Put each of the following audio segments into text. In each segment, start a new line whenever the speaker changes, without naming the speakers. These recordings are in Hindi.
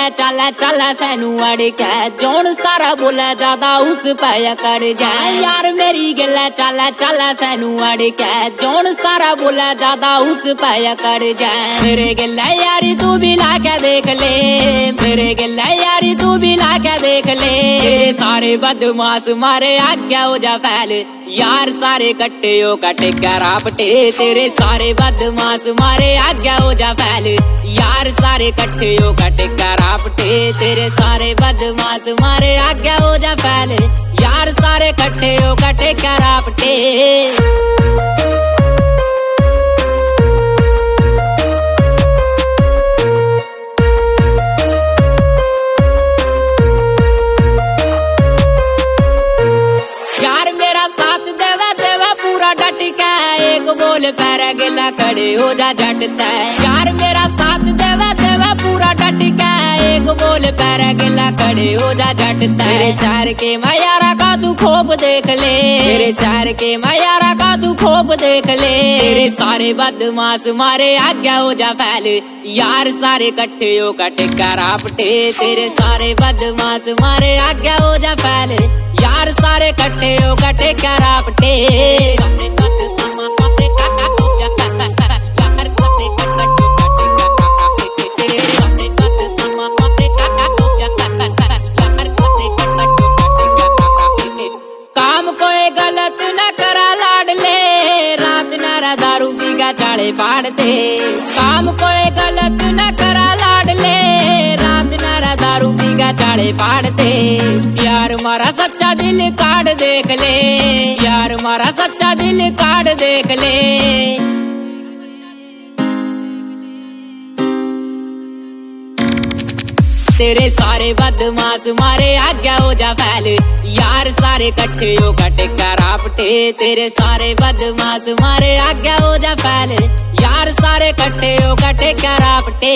गिला चला चला सैनू अड़ के जोन सारा बोला ज्यादा उस पे कर जाए यार मेरी गिला चला चला सैनू अड़ के जोन सारा बोला ज्यादा उस पे कर जाए मेरे गिला यारी तू भी ला के देख ले मेरे गिला यारी तू भी ला के देख ले सारे बदमाश मारे आज्ञा हो जा फैल यार सारे कट्टे हो कटे करापटे तेरे सारे बदमाश मारे आज्ञा हो जा फैल यार सारे कट्टे हो कटे करापटे तेरे सारे बदमाश मारे आज्ञा हो जा फैल यार सारे कट्टे हो कटे करापटे एक बोल पैर गिला खड़े हो जा झटता यार मेरा साथ देवा देवा पूरा डटका एक बोल पैर गिला खड़े हो जा झटता तेरे शहर के मायारा का तू खूब देख ले तेरे शहर के मायारा का तू खूब देख ले तेरे सारे बदमाश मारे आज्ञा हो जा फैल यार सारे कट्टे हो कटे करापटे तेरे सारे बदमाश मारे आज्ञा हो जा फैल यार सारे कट्टे हो कटे करापटे गलत न करा लाडले रात नारा दारू पी का चाले पाड़ते काम कोई गलत न करा लाडले रात नारा दारू पी का चाले पाड़ते यार मारा सच्चा दिल काट देख ले यार मारा सच्चा दिल काट देख ले तेरे सारे बदमाश मारे आज्ञा हो जा फैल यार सारे कट्टे हो कटे करापटे तेरे सारे बदमाश मारे आज्ञा हो जा फैल यार सारे कट्टे हो कटे करापटे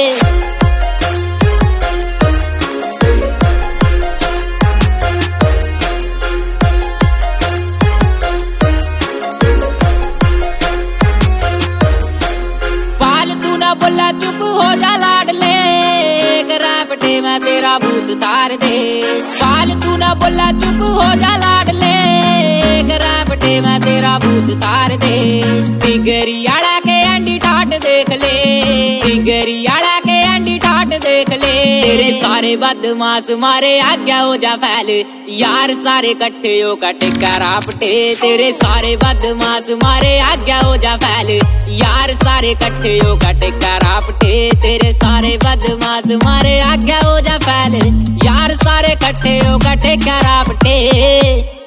फालतू ना बोला चुप हो जा लाडले करापटे मैं तेरा भूत तार दे फालतू ना बोला चुप हो जा लाडले करापटे मैं तेरा भूत तार दे बिगरियाड़ा के अंडी ठाट देख ले बिगरियाड़ा के अंडी ठाट देख ले तेरे सारे बदमाश मारे आज्ञा हो जा फैल यार सारे कट्टे हो कटे करापटे तेरे सारे बदमाश मारे आज्ञा हो जा फैल यार सारे कट्टे हो कटे करापटे तेरे सारे बदमाश मारे आज्ञा हो जा फैल यार सारे कट्टे हो कटे करापटे।